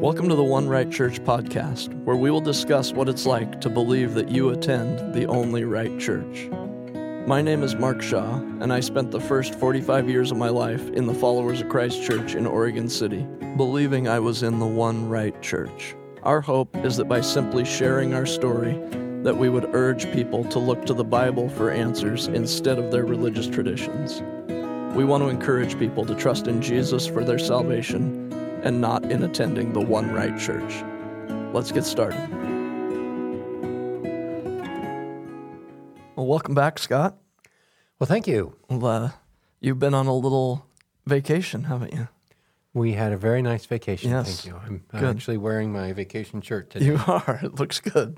Welcome to the One Right Church podcast, where we will discuss what it's like to believe that you attend the only right church. My name is Mark Shaw, and I spent the first 45 years of my life in the Followers of Christ Church in Oregon City, believing I was in the one right church. Our hope is that by simply sharing our story, that we would urge people to look to the Bible for answers instead of their religious traditions. We want to encourage people to trust in Jesus for their salvation and not in attending the one right church. Let's get started. Well, welcome back, Scott. Well, thank you. Well, you've been on a little vacation, haven't you? We had a very nice vacation. Yes. Thank you. I'm actually wearing my vacation shirt today. You are. It looks good.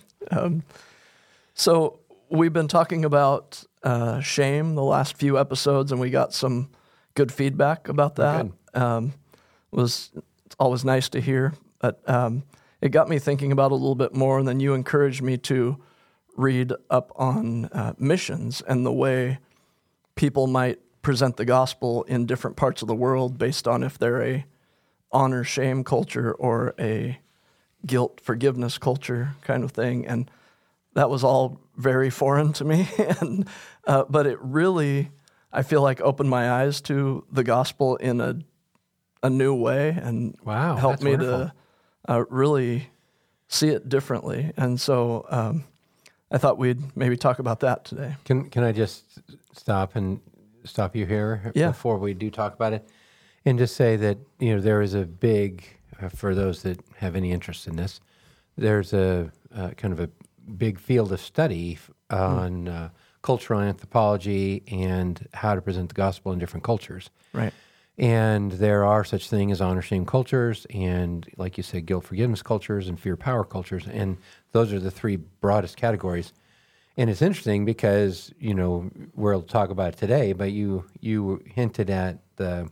So we've been talking about shame the last few episodes, and we got some good feedback about that. It's always nice to hear. But it got me thinking about it a little bit more, and then you encouraged me to read up on missions and the way people might present the gospel in different parts of the world based on if they're a honor-shame culture or a guilt-forgiveness culture kind of thing. And that was all very foreign to me. But it really, I feel like, opened my eyes to the gospel in a new way and helped me to really see it differently. And so I thought we'd maybe talk about that today. Can I just stop you here before we do talk about it, and just say that there is a big for those that have any interest in this, there's a kind of a big field of study on cultural anthropology and how to present the gospel in different cultures. Right. And there are such things as honor-shame cultures and, like you said, guilt-forgiveness cultures and fear-power cultures, and those are the three broadest categories. And it's interesting because, we'll talk about it today, but you hinted at the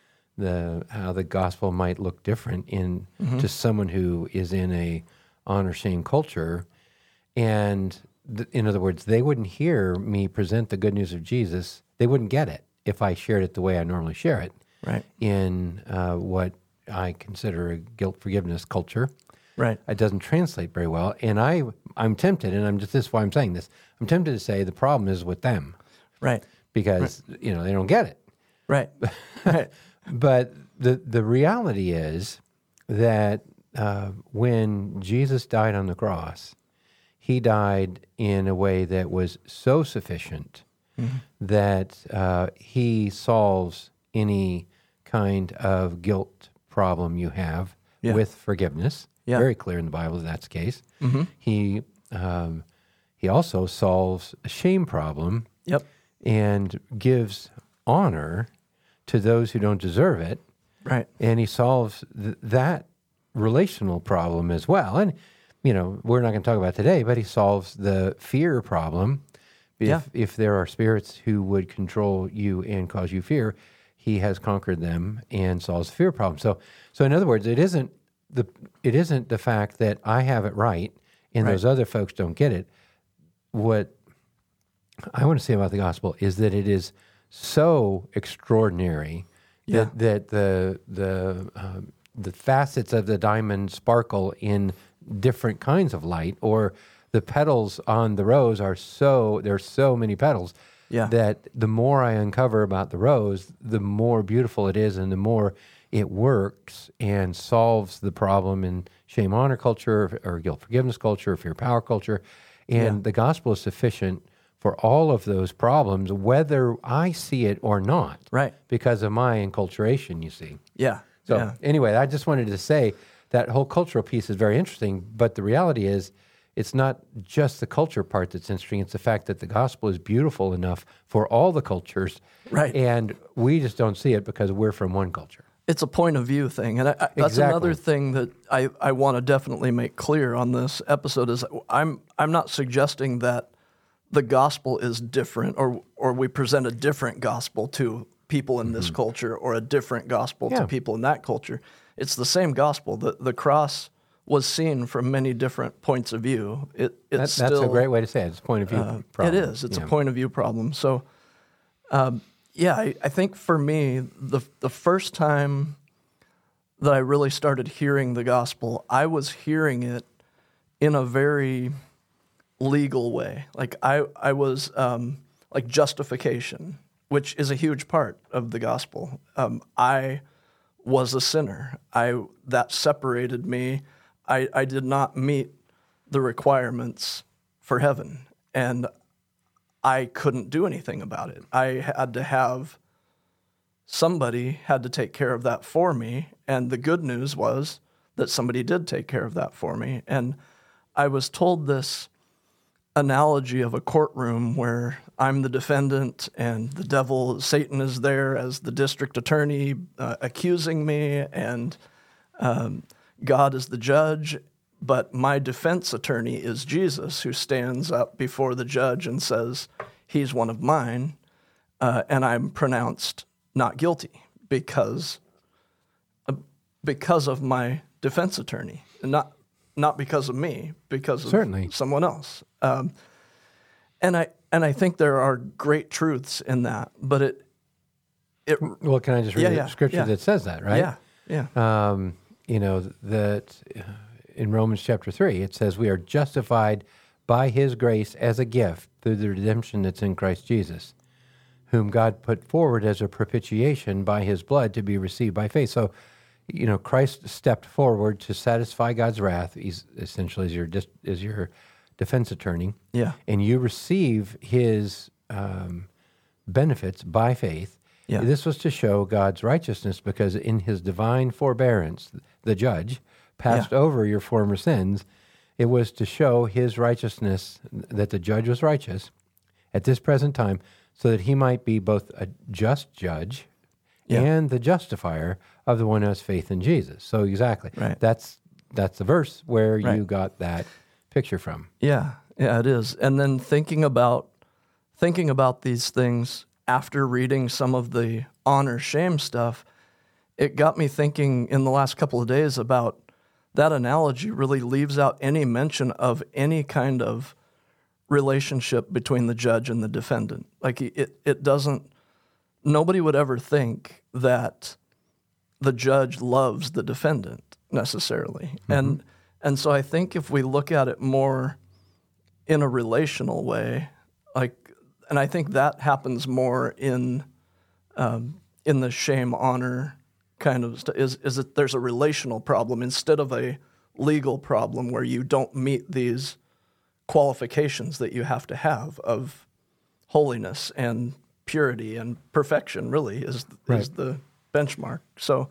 how the gospel might look different in to someone who is in a honor-shame culture. And in other words, they wouldn't hear me present the good news of Jesus. They wouldn't get it if I shared it the way I normally share it. Right. In what I consider a guilt-forgiveness culture. Right. It doesn't translate very well. And I'm tempted, and this is why I'm saying this, I'm tempted to say the problem is with them. Right. Because, they don't get it. Right. Right. But the reality is that when Jesus died on the cross, he died in a way that was so sufficient that he solves any kind of guilt problem you have with forgiveness. Yeah. Very clear in the Bible that that's the case. He also solves a shame problem and gives honor to those who don't deserve it. Right. And he solves that relational problem as well. And, we're not going to talk about it today, but he solves the fear problem. If there are spirits who would control you and cause you fear, he has conquered them and solves the fear problem. So in other words, it isn't the fact that I have it right and those other folks don't get it. What I want to say about the gospel is that it is so extraordinary that the facets of the diamond sparkle in different kinds of light, or the petals on the rose there's so many petals that the more I uncover about the rose, the more beautiful it is and the more it works and solves the problem in shame honor culture or guilt forgiveness culture or fear power culture. And the gospel is sufficient for all of those problems, whether I see it or not. Right. Because of my enculturation, you see. Yeah. So anyway, I just wanted to say that whole cultural piece is very interesting, but the reality is it's not just the culture part that's interesting. It's the fact that the gospel is beautiful enough for all the cultures. Right. And we just don't see it because we're from one culture. It's a point of view thing. And that's another thing that I want to definitely make clear on this episode is I'm not suggesting that the gospel is different or we present a different gospel to people in this culture or a different gospel to people in that culture. It's the same gospel. The cross was seen from many different points of view. That's a great way to say it. It's a point of view problem. It is. It's a point of view problem. So, I think for me, the first time that I really started hearing the gospel, I was hearing it in a very legal way. Like I was like justification, which is a huge part of the gospel. I was a sinner. That separated me. I did not meet the requirements for heaven, and I couldn't do anything about it. I had to have somebody had to take care of that for me, and the good news was that somebody did take care of that for me. And I was told this analogy of a courtroom where I'm the defendant and the devil, Satan, is there as the district attorney accusing me, and God is the judge, but my defense attorney is Jesus, who stands up before the judge and says, he's one of mine, and I'm pronounced not guilty because of my defense attorney, and not because of me, because of Certainly. someone else. And I think there are great truths in that, but it Well, can I just read the scripture that says that, right? Yeah. That in Romans chapter 3, it says, we are justified by his grace as a gift through the redemption that's in Christ Jesus, whom God put forward as a propitiation by his blood to be received by faith. So, Christ stepped forward to satisfy God's wrath. He's essentially as your defense attorney. Yeah. And you receive his benefits by faith. Yeah. This was to show God's righteousness, because in his divine forbearance, the judge passed over your former sins. It was to show his righteousness, that the judge was righteous at this present time, so that he might be both a just judge and the justifier of the one who has faith in Jesus. So exactly. Right. That's the verse where you got that picture from. Yeah, it is. And then thinking about these things after reading some of the honor shame stuff, it got me thinking in the last couple of days about that analogy really leaves out any mention of any kind of relationship between the judge and the defendant. Like it doesn't, nobody would ever think that the judge loves the defendant necessarily. Mm-hmm. And so I think if we look at it more in a relational way, and I think that happens more in the shame honor kind of stuff, is that there's a relational problem instead of a legal problem where you don't meet these qualifications that you have to have of holiness and purity and perfection. Really is the benchmark. So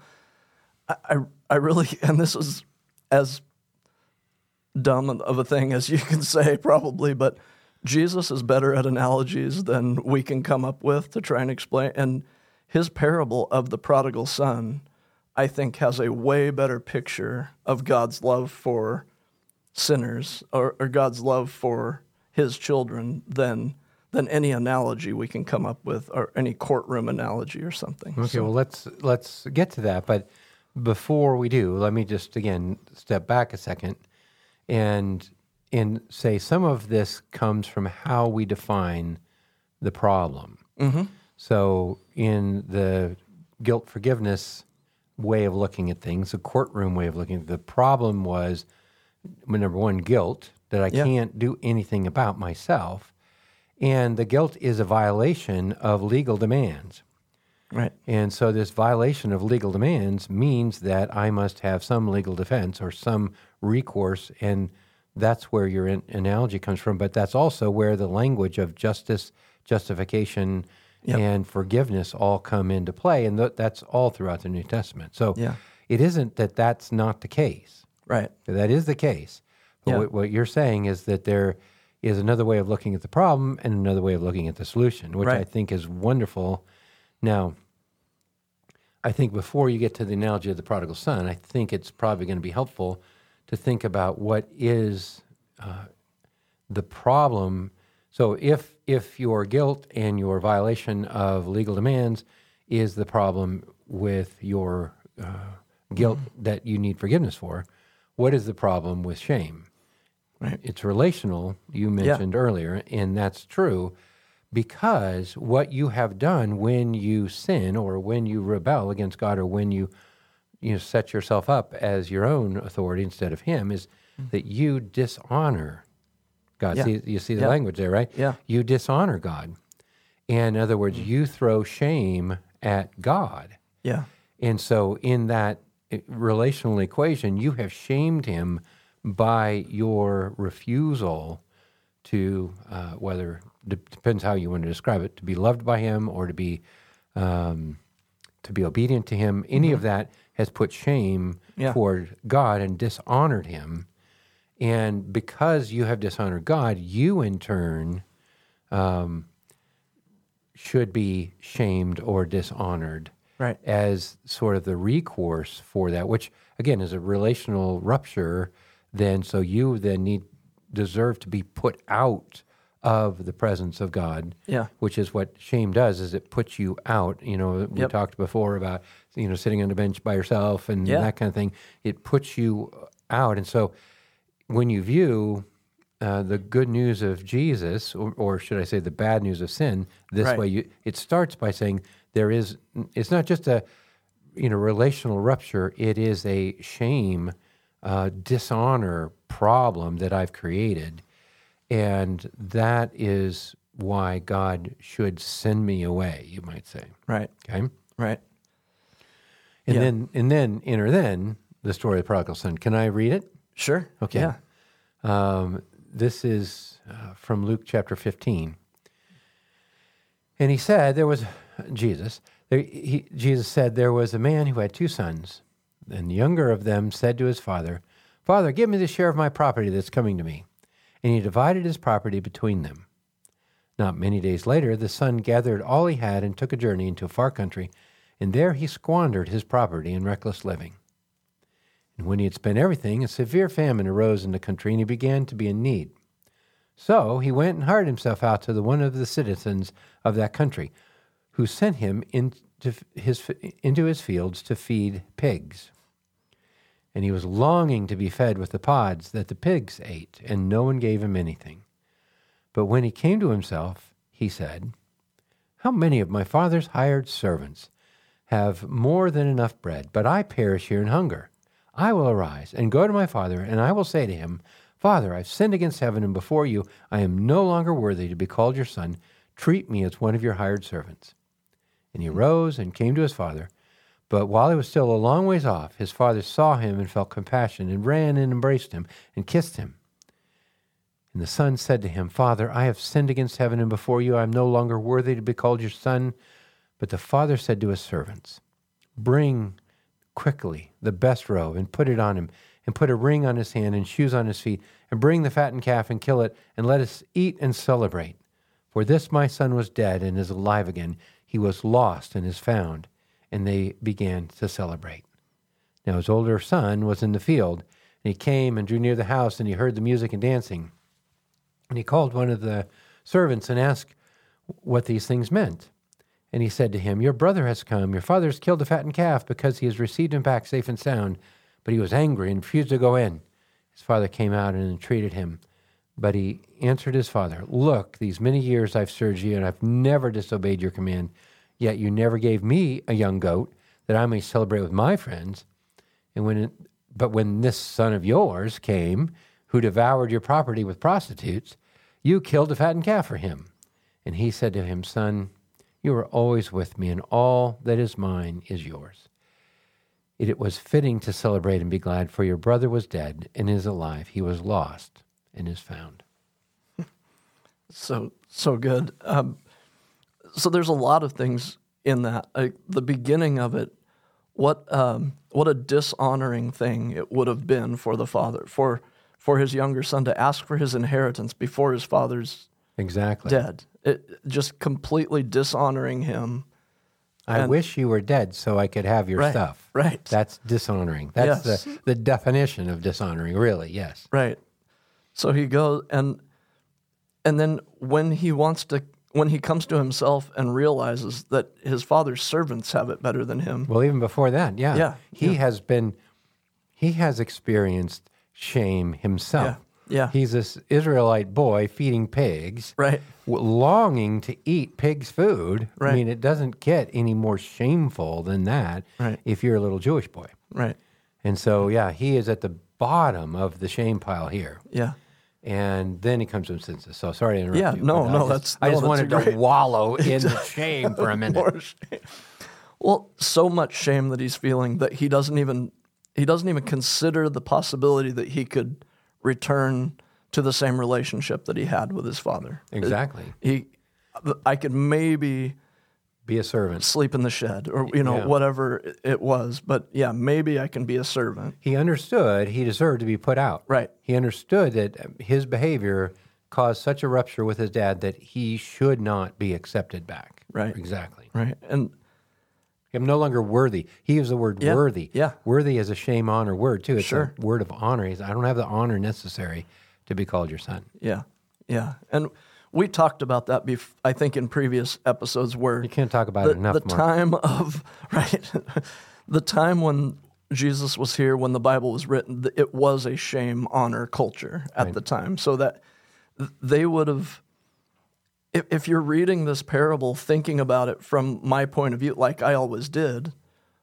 I really, and this is as dumb of a thing as you can say probably, but Jesus is better at analogies than we can come up with to try and explain. And his parable of the prodigal son, I think, has a way better picture of God's love for sinners or God's love for his children than any analogy we can come up with, or any courtroom analogy or something. Okay, well, let's get to that. But before we do, let me just, again, step back a second and say some of this comes from how we define the problem. Mm-hmm. So in the guilt forgiveness way of looking at things, the courtroom way of looking at it, the problem was, number one, guilt, that I can't do anything about myself. And the guilt is a violation of legal demands. Right. And so this violation of legal demands means that I must have some legal defense or some recourse, and that's where your analogy comes from. But that's also where the language of justice, justification, and forgiveness all come into play, and that's all throughout the New Testament. So it isn't that that's not the case. Right. That is the case. But what you're saying is that there is another way of looking at the problem and another way of looking at the solution, which I think is wonderful. Now, I think before you get to the analogy of the prodigal son, I think it's probably going to be helpful to think about what is the problem. So if your guilt and your violation of legal demands is the problem with your guilt that you need forgiveness for, what is the problem with shame? Right. It's relational, you mentioned earlier, and that's true, because what you have done when you sin or when you rebel against God or when you set yourself up as your own authority instead of him, is that you dishonor God. Yeah. You see the language there, right? Yeah. You dishonor God. And in other words, you throw shame at God. Yeah. And so in that relational equation, you have shamed him by your refusal to, whether, depends how you want to describe it, to be loved by him or to be obedient to him. Any of that has put shame toward God and dishonored him. And because you have dishonored God, you in turn should be shamed or dishonored, right, as sort of the recourse for that, which again is a relational rupture. Then, so you then deserve to be put out of the presence of God, which is what shame does, is it puts you out. We talked before about, sitting on the bench by yourself and that kind of thing. It puts you out. And so when you view the good news of Jesus, or should I say the bad news of sin, this way, it starts by saying it's not just a relational rupture, it is a shame, dishonor problem that I've created. And that is why God should send me away, you might say. Right. Okay? Right. And then enter the story of the prodigal son. Can I read it? Sure. Okay. Yeah. This is from Luke chapter 15. And he said, Jesus said, there was a man who had 2 sons. And the younger of them said to his father, Father, give me the share of my property that's coming to me. And he divided his property between them. Not many days later, the son gathered all he had and took a journey into a far country, and there he squandered his property in reckless living. And when he had spent everything, a severe famine arose in the country, and he began to be in need. So he went and hired himself out to one of the citizens of that country, who sent him into his fields to feed pigs. And he was longing to be fed with the pods that the pigs ate, and no one gave him anything. But when he came to himself, he said, How many of my father's hired servants have more than enough bread, but I perish here in hunger? I will arise and go to my father, and I will say to him, Father, I've sinned against heaven and before you. I am no longer worthy to be called your son. Treat me as one of your hired servants. And he arose and came to his father. But while he was still a long ways off, his father saw him and felt compassion, and ran and embraced him and kissed him. And the son said to him, Father, I have sinned against heaven and before you. I am no longer worthy to be called your son. But the father said to his servants, Bring quickly the best robe and put it on him, and put a ring on his hand and shoes on his feet, and bring the fattened calf and kill it, and let us eat and celebrate. For this my son was dead and is alive again. He was lost and is found. And they began to celebrate. Now his older son was in the field, and he came and drew near the house, and he heard the music and dancing. And he called one of the servants and asked what these things meant. And he said to him, Your brother has come. Your father has killed the fattened calf because he has received him back safe and sound. But he was angry and refused to go in. His father came out and entreated him. But he answered his father, Look, these many years I've served you, and I've never disobeyed your command. Yet you never gave me a young goat that I may celebrate with my friends. But when this son of yours came, who devoured your property with prostitutes, you killed a fattened calf for him. And he said to him, Son, you are always with me, and all that is mine is yours. It was fitting to celebrate and be glad, for your brother was dead and is alive. He was lost and is found. So good. So there's a lot of things in that. The beginning of it, what a dishonoring thing it would have been for the father, for his younger son to ask for his inheritance before his father's dead. It just completely dishonoring him. I wish you were dead so I could have your stuff. Right. That's dishonoring. That's the definition of dishonoring, really, yes. Right. So he goes, and then when he comes to himself and realizes that his father's servants have it better than him. Well, even before that, he has experienced shame himself. Yeah. He's this Israelite boy feeding pigs, right, longing to eat pig's food. Right. I mean, it doesn't get any more shameful than that right. if you're a little Jewish boy. Right. And so, yeah, he is at the bottom of the shame pile here. Yeah. And then he comes to senses. So sorry to interrupt you. No, but I just wanted to wallow in the shame for a minute. More shame. Well, so much shame that he's feeling that he doesn't even consider the possibility that he could return to the same relationship that he had with his father. Exactly. I could maybe be a servant, sleep in the shed, or whatever it was. But yeah, maybe I can be a servant. He understood he deserved to be put out. Right. He understood that his behavior caused such a rupture with his dad that he should not be accepted back. Right. Exactly. Right. And I'm no longer worthy. He used the word worthy. Yeah. Worthy is a shame honor word too. It's a word of honor. I don't have the honor necessary to be called your son. Yeah. Yeah. And we talked about that, I think, in previous episodes where you can't talk about it enough. The time of the time when Jesus was here, when the Bible was written, it was a shame honor culture at the time. So that they would have, if you're reading this parable, thinking about it from my point of view, like I always did,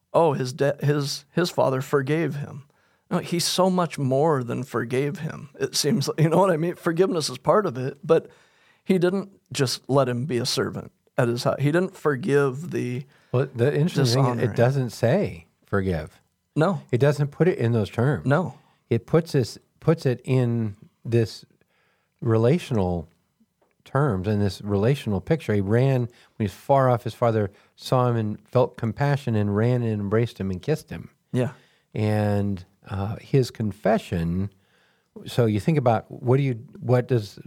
his father forgave him. No, he so much more than forgave him. It seems, you know what I mean? Forgiveness is part of it, but he didn't just let him be a servant at his house. He didn't forgive the interesting thing, it doesn't say forgive. No. It doesn't put it in those terms. No. It puts it in this relational terms, in this relational picture. He ran when he was far off. His father saw him and felt compassion and ran and embraced him and kissed him. Yeah. And his confession, so you think about what does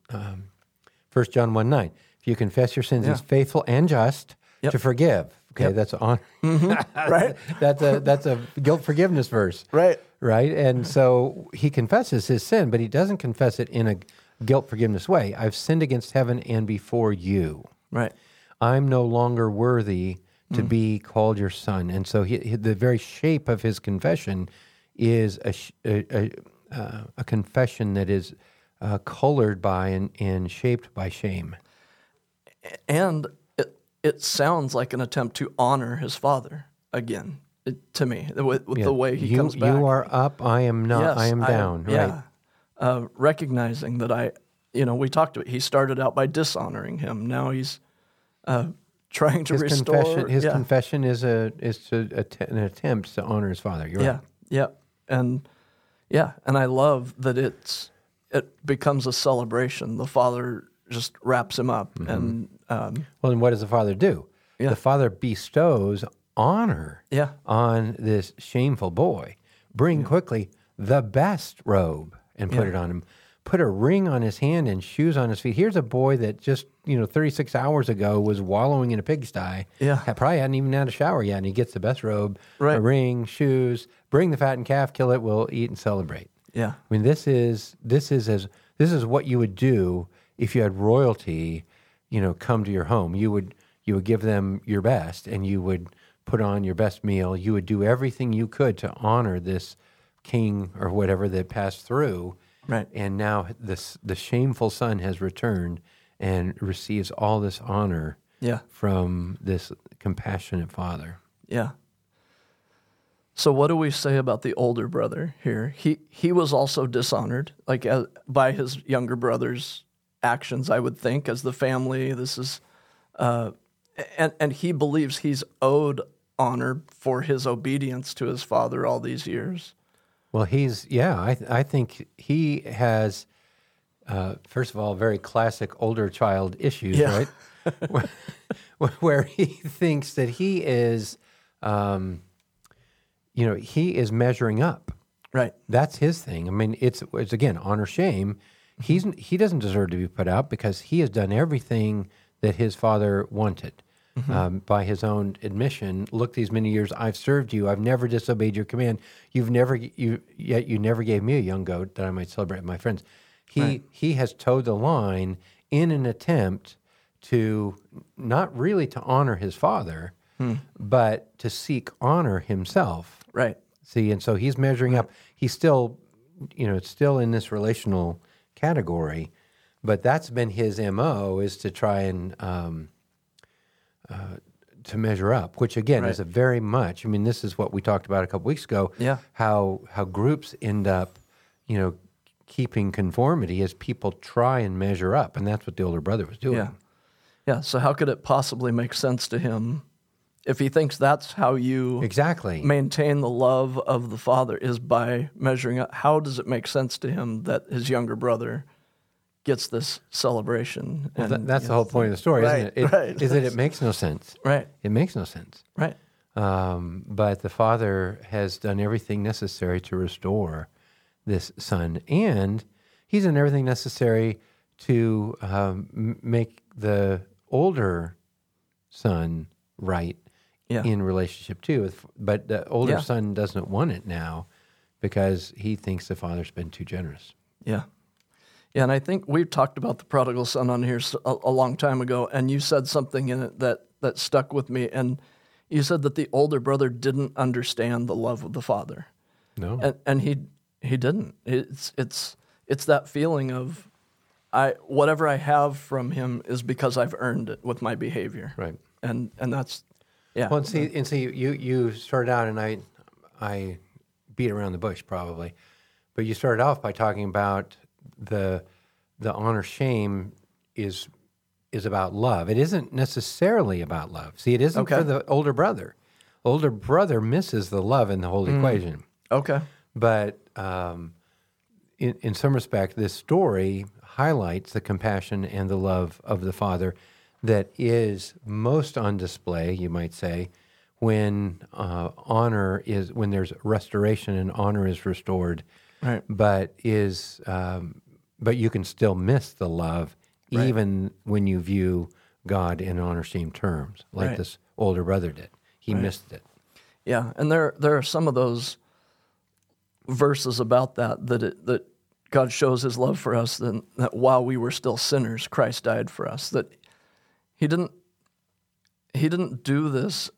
1 John 1:9, if you confess your sins, he's faithful and just to forgive. Okay, that's honor. Mm-hmm. Right? that's a guilt forgiveness verse. Right. Right? And so he confesses his sin, but he doesn't confess it in a guilt forgiveness way. I've sinned against heaven and before you. Right. I'm no longer worthy to be called your son. And so the very shape of his confession is a confession that is colored by and shaped by shame. And it sounds like an attempt to honor his father again, to me, with the way he comes back. You are up, I am not, yes, I am down. Right. Recognizing that we talked about, he started out by dishonoring him. Now he's trying to restore. His confession is an attempt to honor his father. You're right. Yeah. And I love that it becomes a celebration. The father just wraps him up. And and what does the father do? Yeah. The father bestows honor on this shameful boy. Bring quickly the best robe and put it on him. Put a ring on his hand and shoes on his feet. Here's a boy that just 36 hours ago was wallowing in a pigsty. Yeah. Probably hadn't even had a shower yet, and he gets the best robe, right. a ring, shoes. Bring the fattened calf, kill it. We'll eat and celebrate. Yeah. I mean, this is what you would do if you had royalty, come to your home. You would give them your best, and you would put on your best meal. You would do everything you could to honor this king or whatever that passed through. Right. And now the shameful son has returned and receives all this honor from this compassionate father. Yeah. So what do we say about the older brother here? He was also dishonored, by his younger brother's actions, I would think, as the family. This is, and he believes he's owed honor for his obedience to his father all these years. Well, I think he has, first of all, very classic older child issues, right? Where he thinks that he is, he is measuring up. Right. That's his thing. I mean, it's again, honor, shame. He doesn't deserve to be put out because he has done everything that his father wanted. By his own admission, look, these many years I've served you. I've never disobeyed your command. You never gave me a young goat that I might celebrate with my friends. He has towed the line in an attempt to not really to honor his father, but to seek honor himself. Right. See, and so he's measuring up. He's still, it's still in this relational category, but that's been his MO, is to try and to measure up, which again Right. is a very much. I mean, this is what we talked about a couple weeks ago. Yeah. How groups end up, keeping conformity as people try and measure up, and that's what the older brother was doing. Yeah. Yeah. So how could it possibly make sense to him if he thinks that's how you Exactly. maintain the love of the Father is by measuring up? How does it make sense to him that his younger brother gets this celebration? Well, And that's the whole point of the story, Right, isn't it? right. Is that it makes no sense. Right. It makes no sense. Right. But the Father has done everything necessary to restore this son, and he's done everything necessary to make the older son right Yeah. in relationship too. But the older Yeah. son doesn't want it now because he thinks the father's been too generous. Yeah. Yeah, and I think we've talked about the prodigal son on here a long time ago, and you said something in it that stuck with me, and you said that the older brother didn't understand the love of the father. No. And he didn't. It's that feeling of whatever I have from him is because I've earned it with my behavior. Right. And that's yeah. Well, and see, you started out, and I beat around the bush probably, but you started off by talking about the honor shame is about love. It isn't necessarily about love. See, it isn't Okay. for the older brother. Older brother misses the love in the whole equation. Okay. But in some respect, this story highlights the compassion and the love of the Father that is most on display, you might say, when when there's restoration and honor is restored. Right. But you can still miss the love Right. even when you view God in honor shame terms, like Right. this older brother did. He missed it. Yeah, and there are some of those verses about that God shows His love for us, that while we were still sinners, Christ died for us. That He didn't do this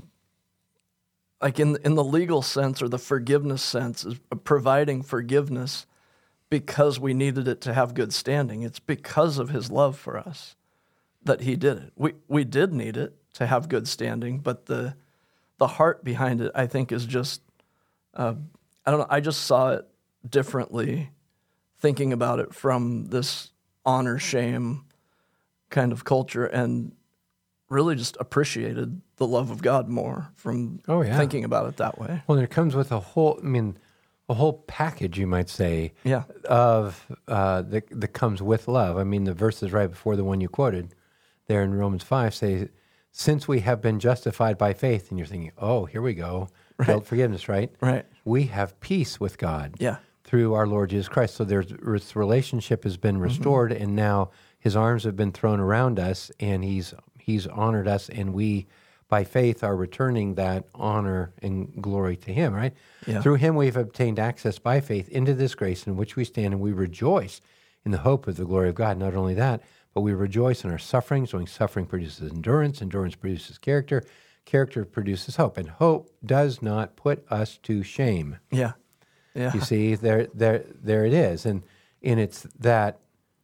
like in the legal sense or the forgiveness sense, is providing forgiveness because we needed it to have good standing. It's because of His love for us that He did it. We did need it to have good standing, but the heart behind it, I think, is just, I don't know, I just saw it differently thinking about it from this honor shame kind of culture, and really just appreciated the love of God more from thinking about it that way. Well, it comes with a whole package, you might say, Yeah. of that comes with love. I mean, the verses right before the one you quoted there in Romans 5 say, since we have been justified by faith, and you're thinking, oh, here we go, guilt forgiveness, right? Right. We have peace with God Yeah. through our Lord Jesus Christ. So this relationship has been restored, and now His arms have been thrown around us, and He's honored us, and we, by faith, are returning that honor and glory to Him, right? Yeah. Through Him we've obtained access by faith into this grace in which we stand, and we rejoice in the hope of the glory of God. Not only that, but we rejoice in our sufferings, knowing suffering produces endurance, endurance produces character, character produces hope, and hope does not put us to shame. Yeah. Yeah. You see, there it is, and it's that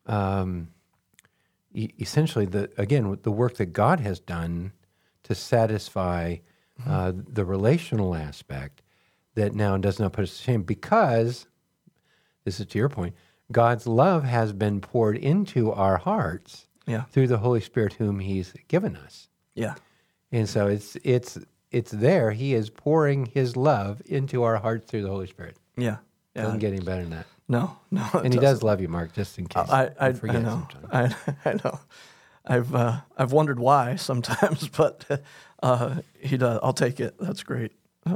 essentially the work that God has done to satisfy the relational aspect that now does not put us to shame, because this is to your point, God's love has been poured into our hearts Yeah. through the Holy Spirit whom He's given us. Yeah. And so it's there. He is pouring His love into our hearts through the Holy Spirit. Yeah. Yeah. Doesn't get any better than that. No. And He does love you, Mark, just in case. I you forget know. sometimes. I know. I've wondered why sometimes, but He does. I'll take it. That's great.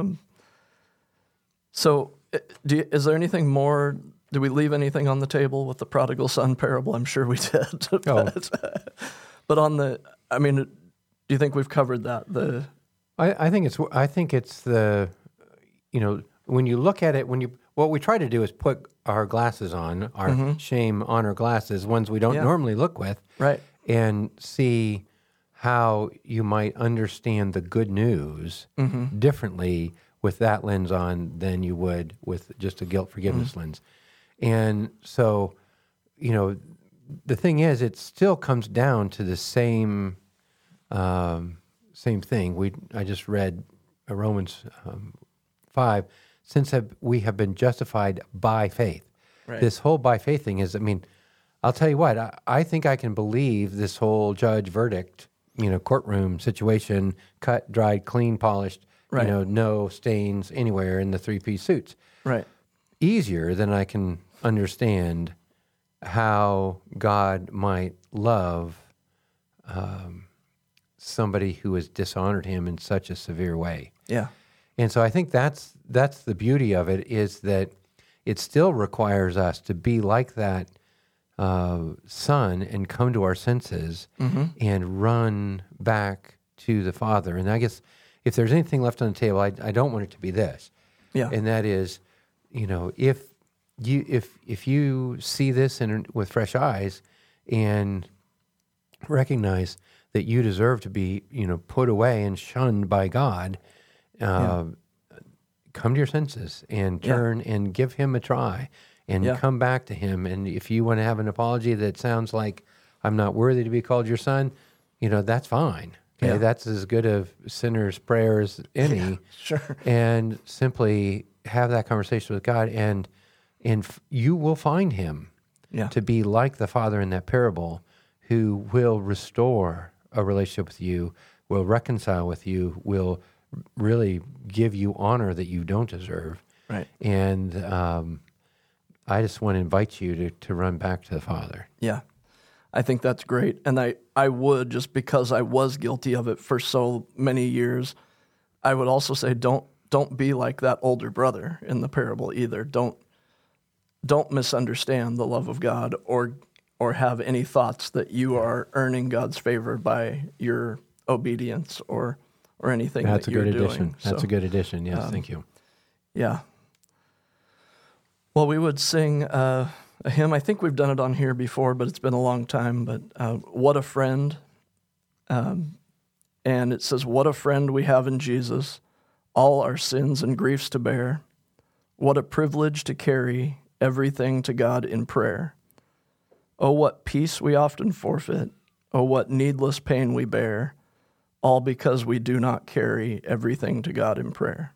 So, is there anything more? Did we leave anything on the table with the prodigal son parable? I'm sure we did. But do you think we've covered that? I think it's the, when you look at it, what we try to do is put our glasses on, our shame honor glasses, ones we don't normally look with, Right. and see how you might understand the good news differently with that lens on than you would with just a guilt forgiveness lens. And so, the thing is, it still comes down to the same same thing. I just read Romans 5, since we have been justified by faith. Right. This whole by faith thing is, I mean, I'll tell you what, I think I can believe this whole judge verdict, courtroom situation, cut, dried, clean, polished, Right. No stains anywhere in the three-piece suits. Right. Easier than I can understand how God might love somebody who has dishonored him in such a severe way. Yeah. And so I think that's the beauty of it, is that it still requires us to be like that son and come to our senses and run back to the Father. And I guess if there's anything left on the table, I don't want it to be this. Yeah. And that is, if you see this with fresh eyes and recognize that you deserve to be, put away and shunned by God, come to your senses and turn and give him a try and come back to him. And if you want to have an apology that sounds like, I'm not worthy to be called your son, that's fine. Okay, that's as good a sinner's prayer as any. Yeah, sure. And simply have that conversation with God, and you will find him to be like the father in that parable, who will restore a relationship with you, will reconcile with you, will really give you honor that you don't deserve. Right. And I just want to invite you to run back to the Father. Yeah. I think that's great. And I would, just because I was guilty of it for so many years, I would also say don't be like that older brother in the parable either. Don't misunderstand the love of God or have any thoughts that you are earning God's favor by your obedience or anything that you're doing. Addition. That's a good addition. Yes, thank you. Yeah. Well, we would sing a hymn. I think we've done it on here before, but it's been a long time. But What a Friend. And it says, what a friend we have in Jesus, all our sins and griefs to bear. What a privilege to carry everything to God in prayer. Oh, what peace we often forfeit. Oh, what needless pain we bear. All because we do not carry everything to God in prayer.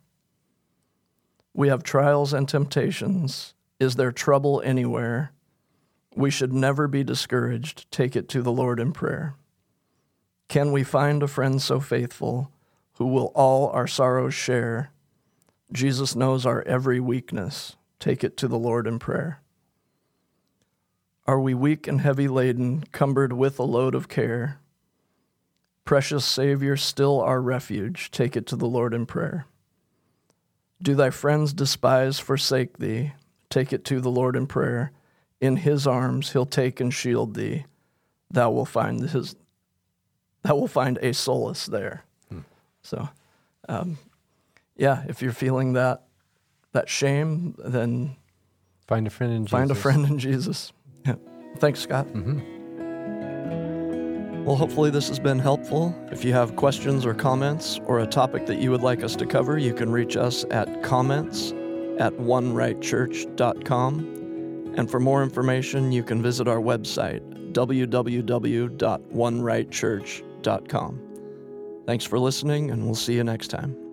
We have trials and temptations. Is there trouble anywhere? We should never be discouraged. Take it to the Lord in prayer. Can we find a friend so faithful who will all our sorrows share? Jesus knows our every weakness. Take it to the Lord in prayer. Are we weak and heavy laden, cumbered with a load of care? Precious Savior, still our refuge. Take it to the Lord in prayer. Do thy friends despise, forsake thee? Take it to the Lord in prayer. In his arms he'll take and shield thee. Thou will find a solace there. So, if you're feeling that shame, then find a friend in Jesus. Find a friend in Jesus. Yeah. Thanks, Scott. Well, hopefully this has been helpful. If you have questions or comments or a topic that you would like us to cover, you can reach us at comments@onerightchurch.com. And for more information, you can visit our website, www.onerightchurch.com. Thanks for listening, and we'll see you next time.